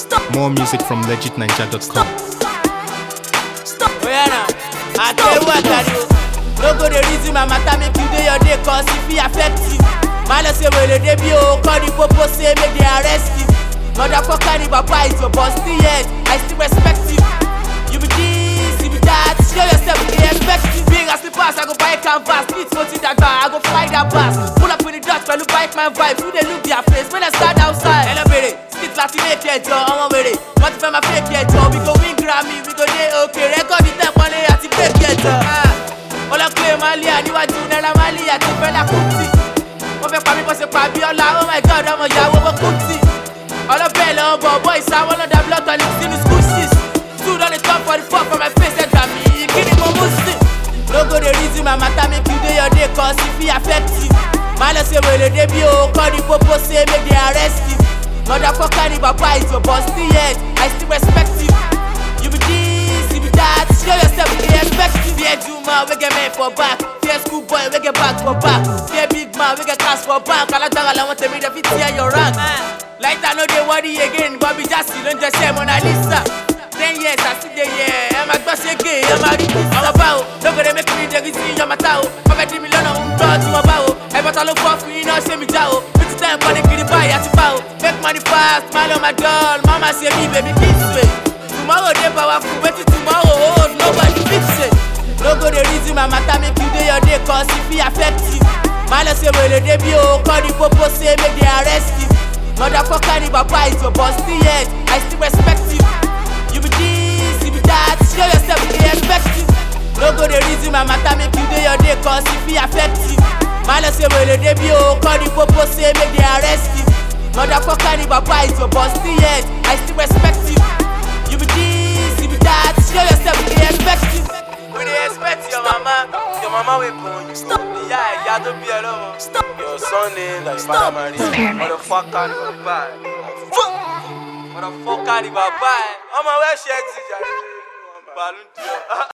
More music from legitninja.com. Oh yeah now, I tell you what I do. No go the reason my matter make you do your day, cause if it affect you. Man say well the debut, call the popo say make they arrest you. Motherfucker ni papa is your boss still yet, I still respect you. You be this, you be that, show yourself they expect you. Big as the pass, I go buy canvas, beat something that bar, I go fly that bass. Pull up in the dust, but look bite my vibe, who they look their face when I start outside. Hello baby, skit like make it job, I'm with it. What if I'm a fake it job, we go win Grammy, we go day okay, record the tempo, I have to fake it job. All I claim Mali, I knew I do not Mali, I do feel like Kuti. What if I was a Fabiola, oh my god, I'm a Yawa Kuti. All of Bella, boys, I want to blood on it in the school sis. Stood on the top for the fuck for my face and got me, give me more music. No go the reason my matter make you do your day, cause if it affect you. Man say well the debut, call the popo say make they arrest you. Motherfucker ni papa is your boss still yet, I still respect you. You be this, you be that, show yourself they expect you. Fear Juma, we get men for back. Fear school boy, we get back for back. Fear big man, we get cash for bank. Kalatara, I want to meet the fit here your rank. Like I know they worry again, Bobby Jassy, don't just say Mona Lisa. 10 years, I see the year, I'm a boss again, I'm a repeat. I'm a bow, don't go to make me the reason you're my tao. I'm a $3 million on to my bow. I bought a look for free, now say me jao. It's time for the kiddy buy at the bow. Make money fast, smile on my doll. Mama say me, baby, this way. Tomorrow they powerful, wait till tomorrow, oh, nobody fix it. No go the reason my matter make you do your day, cause if it affect you. Man say well the debut, call the popo say make they arrest you. Motherfucker ni papa is your boss still yet, I still respect you. You be this, you be that, show yourself they expect you. No go the reason my matter make you do your day, cause if it affect you. Man say well the debut, call the popo say make they arrest you. Motherfucker ni papa is your boss still yet, I still respect you. You be this, you be that, show yourself they expect you. When they expect your mama will born you. Yeah, you don't be alone. Your son name like Mother Maria. Motherfucker ni papa. Motherfucker ni papa. I'm a wear shirt. Balloon.